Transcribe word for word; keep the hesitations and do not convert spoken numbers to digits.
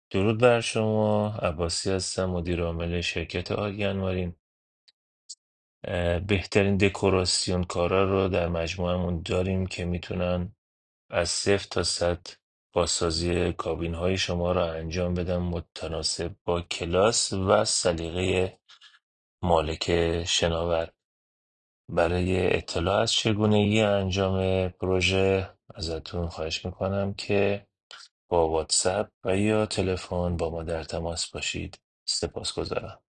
درود بر شما. عباسی هستم، مدیر عامل شرکت آرگن مارین. اه، بهترین دکوراسیون کارا رو در مجموعمون داریم که میتونن از صفر تا صد بازسازی کابین های شما را انجام بدن، متناسب با کلاس و سلیقه مالک شناور. برای اطلاع از چگونگی انجام پروژه ازتون خواهش میکنم که با واتساپ و یا تلفن با ما در تماس باشید. سپاسگزارم.